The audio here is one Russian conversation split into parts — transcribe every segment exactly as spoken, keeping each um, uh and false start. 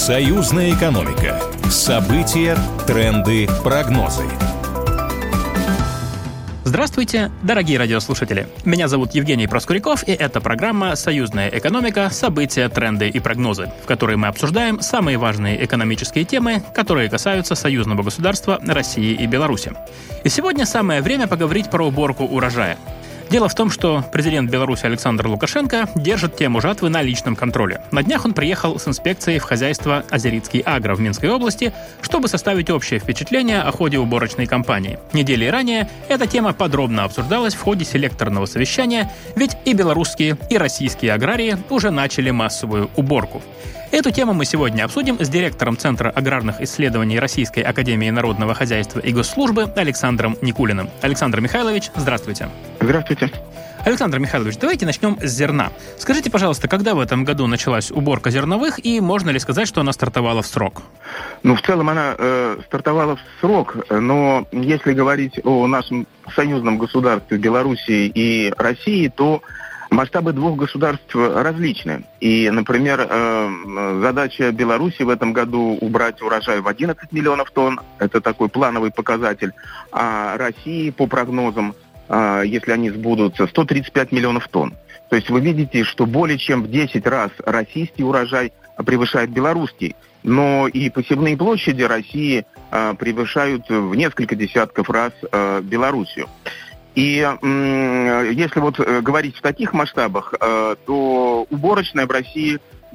Союзная экономика. События, тренды, прогнозы. Здравствуйте, дорогие радиослушатели. Меня зовут Евгений Проскуряков, и это программа «Союзная экономика. События, тренды и прогнозы», в которой мы обсуждаем самые важные экономические темы, которые касаются союзного государства России и Беларуси. И сегодня самое время поговорить про уборку урожая. Дело в том, что президент Беларуси Александр Лукашенко держит тему жатвы на личном контроле. На днях он приехал с инспекцией в хозяйство «Озерицкий Агро» в Минской области, чтобы составить общее впечатление о ходе уборочной кампании. Недели ранее эта тема подробно обсуждалась в ходе селекторного совещания, ведь и белорусские, и российские аграрии уже начали массовую уборку. Эту тему мы сегодня обсудим с директором Центра аграрных исследований Российской академии народного хозяйства и госслужбы Александром Никулиным. Александр Михайлович, здравствуйте. Здравствуйте. Александр Михайлович, давайте начнем с зерна. Скажите, пожалуйста, когда в этом году началась уборка зерновых, и можно ли сказать, что она стартовала в срок? Ну, в целом она э, стартовала в срок, но если говорить о нашем союзном государстве Белоруссии и России, то масштабы двух государств различны. И, например, э, задача Беларуси в этом году убрать урожай в одиннадцать миллионов тонн. Это такой плановый показатель. А России, по прогнозам, э, если они сбудутся, сто тридцать пять миллионов тонн. То есть вы видите, что более чем в десять раз российский урожай превышает белорусский. Но и посевные площади России э, превышают в несколько десятков раз э, Белоруссию. И э, если вот э, говорить в таких масштабах, э, то уборочная в России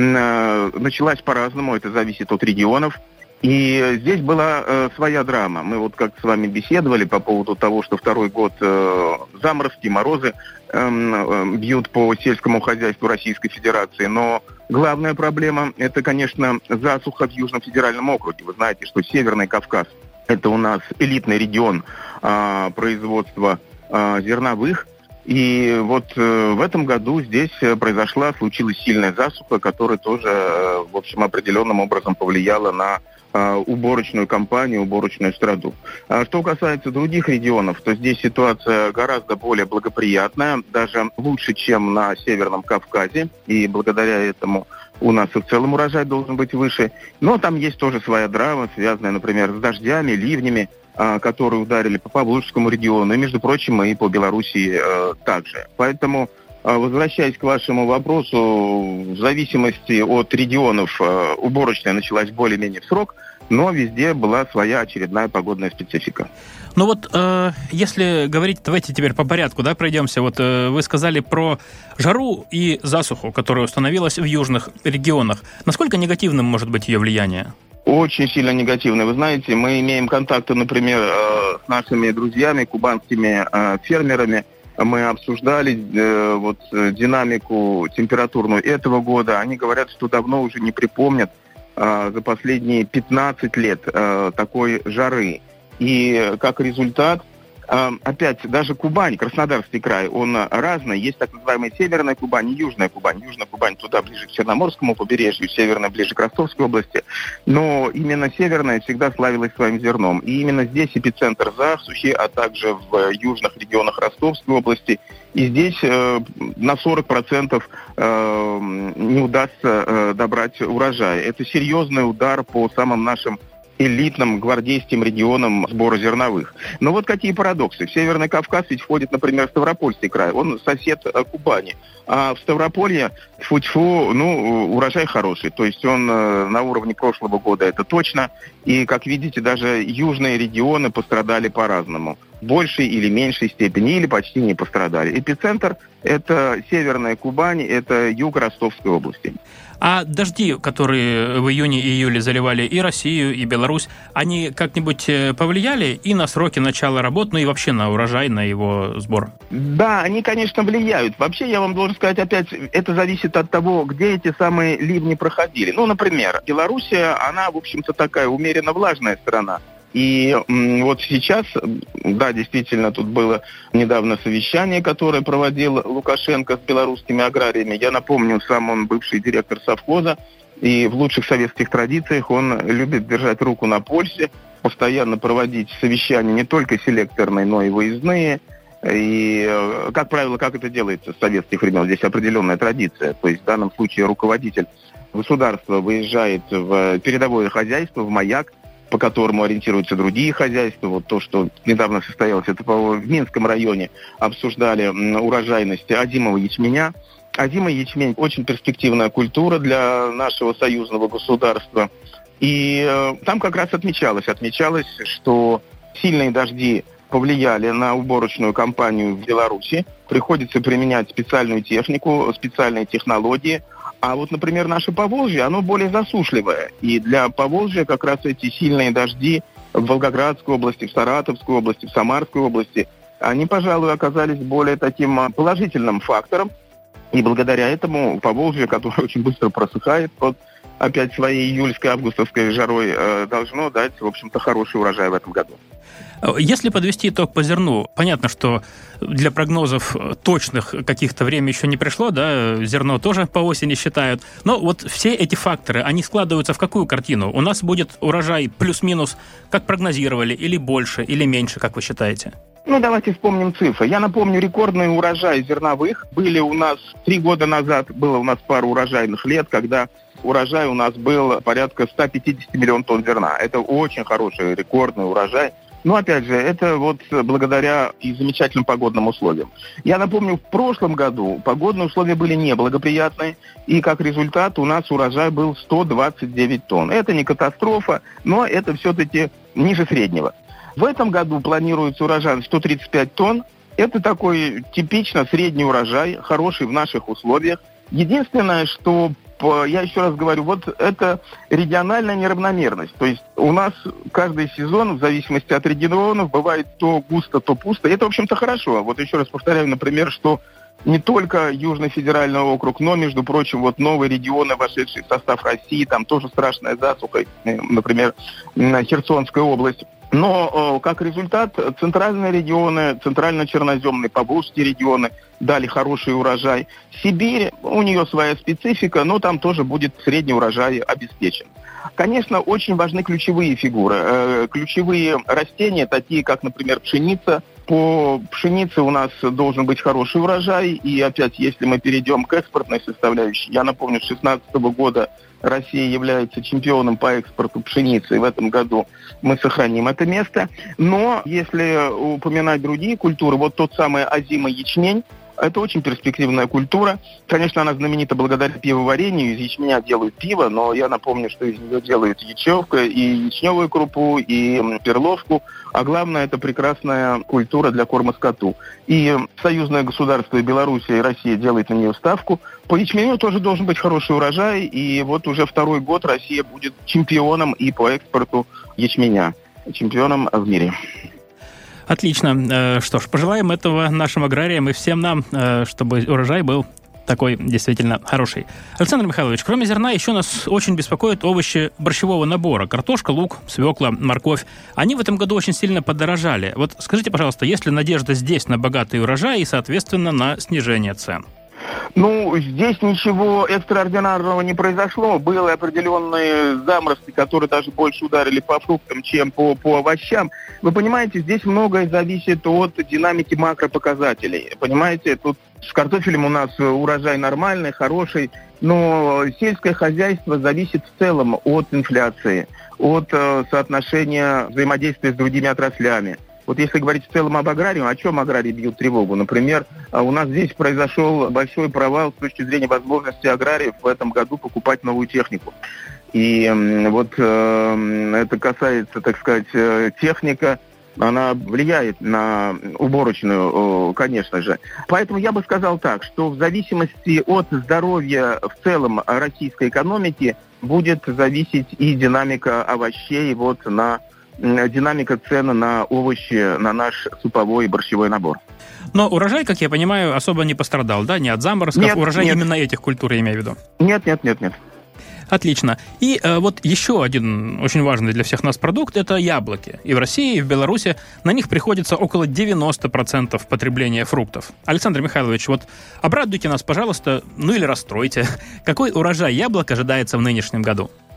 э, началась по-разному, это зависит от регионов. И здесь была э, своя драма. Мы вот как с вами беседовали по поводу того, что второй год э, заморозки, морозы э, э, бьют по сельскому хозяйству Российской Федерации. Но главная проблема – это, конечно, засуха в Южном федеральном округе. Вы знаете, что Северный Кавказ – это у нас элитный регион э, производства зерновых. И вот э, в этом году здесь произошла, случилась сильная засуха, которая тоже, э, в общем, определенным образом повлияла на э, уборочную кампанию, уборочную страду. А что касается других регионов, то здесь ситуация гораздо более благоприятная, даже лучше, чем на Северном Кавказе. И благодаря этому у нас и в целом урожай должен быть выше. Но там есть тоже своя драма, связанная, например, с дождями, ливнями, которые ударили по Поволжскому региону, и, между прочим, и по Белоруссии э, также. Поэтому, э, возвращаясь к вашему вопросу, в зависимости от регионов э, уборочная началась более-менее в срок, но везде была своя очередная погодная специфика. Ну вот, э, если говорить, давайте теперь по порядку, да, пройдемся. Вот э, вы сказали про жару и засуху, которая установилась в южных регионах. Насколько негативным может быть ее влияние? Очень сильно негативно. Вы знаете, мы имеем контакты, например, с нашими друзьями, кубанскими фермерами. Мы обсуждали вот динамику температурную этого года. Они говорят, что давно уже не припомнят за последние пятнадцать лет такой жары. И как результат, опять, даже Кубань, Краснодарский край, он разный. Есть так называемая Северная Кубань и Южная Кубань. Южная Кубань туда ближе к Черноморскому побережью, Северная ближе к Ростовской области. Но именно Северная всегда славилась своим зерном. И именно здесь эпицентр засухи, а также в южных регионах Ростовской области. И здесь э, на сорок процентов э, не удастся э, добрать урожай. Это серьезный удар по самым нашим элитным гвардейским регионам сбора зерновых. Но вот какие парадоксы. В Северный Кавказ ведь входит, например, Ставропольский край. Он сосед Кубани. А в Ставрополье, тьфу-тьфу, ну, урожай хороший. То есть он на уровне прошлого года, это точно. И, как видите, даже южные регионы пострадали по-разному. В большей или меньшей степени, или почти не пострадали. Эпицентр – это Северная Кубань, это юг Ростовской области. А дожди, которые в июне и июле заливали и Россию, и Беларусь, они как-нибудь повлияли и на сроки начала работ, ну и вообще на урожай, на его сбор? Да, они, конечно, влияют. Вообще, я вам должен сказать, опять, это зависит от того, где эти самые ливни проходили. Ну, например, Белоруссия, она, в общем-то, такая умеренно влажная страна. И вот сейчас, да, действительно, тут было недавно совещание, которое проводил Лукашенко с белорусскими аграриями. Я напомню, сам он бывший директор совхоза, и в лучших советских традициях он любит держать руку на пульсе, постоянно проводить совещания не только селекторные, но и выездные. И, как правило, как это делается с советских времен? Здесь определенная традиция. То есть в данном случае руководитель государства выезжает в передовое хозяйство, в маяк, по которому ориентируются другие хозяйства. Вот то, что недавно состоялось, это в Минском районе обсуждали урожайность озимого ячменя. Озимый ячмень – очень перспективная культура для нашего союзного государства. И э, там как раз отмечалось, отмечалось, что сильные дожди повлияли на уборочную кампанию в Беларуси. Приходится применять специальную технику, специальные технологии. А вот, например, наше Поволжье, оно более засушливое. И для Поволжья как раз эти сильные дожди в Волгоградской области, в Саратовской области, в Самарской области, они, пожалуй, оказались более таким положительным фактором. И благодаря этому Поволжье, которое очень быстро просыхает под опять своей июльской, августовской жарой, должно дать, в общем-то, хороший урожай в этом году. Если подвести итог по зерну, понятно, что для прогнозов точных каких-то время еще не пришло, да, зерно тоже по осени считают, но вот все эти факторы, они складываются в какую картину? У нас будет урожай плюс-минус, как прогнозировали, или больше, или меньше, как вы считаете? Ну, давайте вспомним цифры. Я напомню, рекордные урожаи зерновых были у нас три года назад, было у нас пару урожайных лет, когда урожай у нас был порядка сто пятьдесят миллионов тонн зерна. Это очень хороший рекордный урожай. Но, опять же, это вот благодаря и замечательным погодным условиям. Я напомню, в прошлом году погодные условия были неблагоприятные, и как результат у нас урожай был сто двадцать девять тонн. Это не катастрофа, но это все-таки ниже среднего. В этом году планируется урожай сто тридцать пять тонн. Это такой типично средний урожай, хороший в наших условиях. Единственное, что, я еще раз говорю, вот это региональная неравномерность. То есть у нас каждый сезон, в зависимости от регионов, бывает то густо, то пусто. И это, в общем-то, хорошо. Вот еще раз повторяю, например, что не только Южный федеральный округ, но, между прочим, вот новые регионы, вошедшие в состав России, там тоже страшная засуха, например, Херсонская область. Но как результат, центральные регионы, центрально-черноземные, поволжские регионы дали хороший урожай. Сибирь, у нее своя специфика, но там тоже будет средний урожай обеспечен. Конечно, очень важны ключевые фигуры. Ключевые растения, такие как, например, пшеница. По пшенице у нас должен быть хороший урожай. И опять, если мы перейдем к экспортной составляющей, я напомню, с две тысячи шестнадцатого года Россия является чемпионом по экспорту пшеницы, и в этом году мы сохраним это место. Но если упоминать другие культуры, вот тот самый озимый ячмень, это очень перспективная культура. Конечно, она знаменита благодаря пивоварению. Из ячменя делают пиво, но я напомню, что из нее делают ячевка, и ячневую крупу, и перловку. А главное, это прекрасная культура для корма скоту. И союзное государство Беларусь и Россия делают на нее ставку. По ячменю тоже должен быть хороший урожай. И вот уже второй год Россия будет чемпионом и по экспорту ячменя. Чемпионом в мире. Отлично. Что ж, пожелаем этого нашим аграриям и всем нам, чтобы урожай был такой действительно хороший. Александр Михайлович, кроме зерна, еще нас очень беспокоят овощи борщевого набора. Картошка, лук, свекла, морковь. Они в этом году очень сильно подорожали. Вот скажите, пожалуйста, есть ли надежда здесь на богатый урожай и, соответственно, на снижение цен? Ну, здесь ничего экстраординарного не произошло. Были определенные заморозки, которые даже больше ударили по фруктам, чем по, по овощам. Вы понимаете, здесь многое зависит от динамики макропоказателей. Понимаете, тут с картофелем у нас урожай нормальный, хороший, но сельское хозяйство зависит в целом от инфляции, от э, соотношения взаимодействия с другими отраслями. Вот если говорить в целом об аграрии, о чем аграрии бьют тревогу? Например, у нас здесь произошел большой провал с точки зрения возможности аграриев в этом году покупать новую технику. И вот э, это касается, так сказать, техника, она влияет на уборочную, конечно же. Поэтому я бы сказал так, что в зависимости от здоровья в целом российской экономики будет зависеть и динамика овощей вот на динамика цен на овощи, на наш суповой и борщевой набор. Но урожай, как я понимаю, особо не пострадал, да? Не от заморозков, нет, урожай нет. Именно этих культур, я имею в виду? Нет, нет, нет, нет. Отлично. И э, вот еще один очень важный для всех нас продукт – это яблоки. И в России, и в Беларуси на них приходится около девяносто процентов потребления фруктов. Александр Михайлович, вот обрадуйте нас, пожалуйста, ну или расстройте. Какой урожай яблок ожидается в нынешнем году?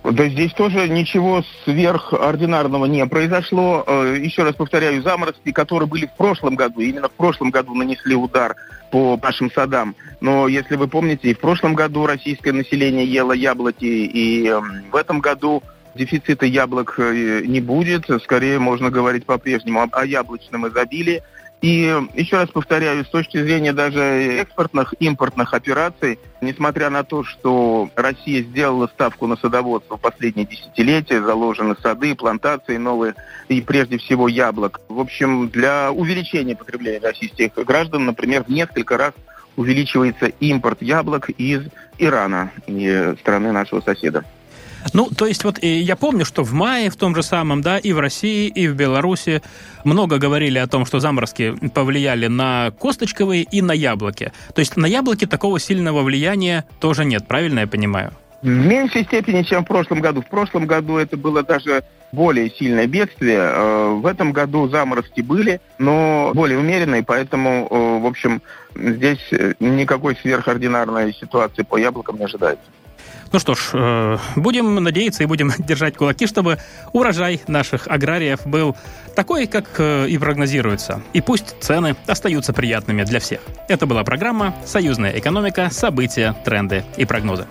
Да здесь тоже ничего сверхординарного не произошло. Еще раз повторяю, заморозки, которые были в прошлом году, именно в прошлом году нанесли удар по нашим садам. Но если вы помните, и в прошлом году российское население ело яблоки, и в этом году дефицита яблок не будет. Скорее можно говорить по-прежнему о яблочном изобилии. И еще раз повторяю, с точки зрения даже экспортных, импортных операций, несмотря на то, что Россия сделала ставку на садоводство в последние десятилетия, заложены сады, плантации новые, и прежде всего яблок. В общем, для увеличения потребления российских граждан, например, в несколько раз увеличивается импорт яблок из Ирана, страны нашего соседа. Ну, то есть вот я помню, что в мае в том же самом, да, и в России, и в Беларуси много говорили о том, что заморозки повлияли на косточковые и на яблоки. То есть на яблоки такого сильного влияния тоже нет, правильно я понимаю? В меньшей степени, чем в прошлом году. В прошлом году это было даже более сильное бедствие. В этом году заморозки были, но более умеренные, поэтому, в общем, здесь никакой сверхординарной ситуации по яблокам не ожидается. Ну что ж, будем надеяться и будем держать кулаки, чтобы урожай наших аграриев был такой, как и прогнозируется. И пусть цены остаются приятными для всех. Это была программа «Союзная экономика. События, тренды и прогнозы».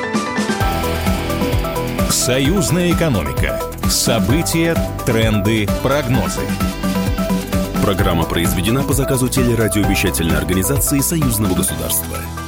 «Союзная экономика. События, тренды, прогнозы». Программа произведена по заказу телерадиовещательной организации Союзного государства.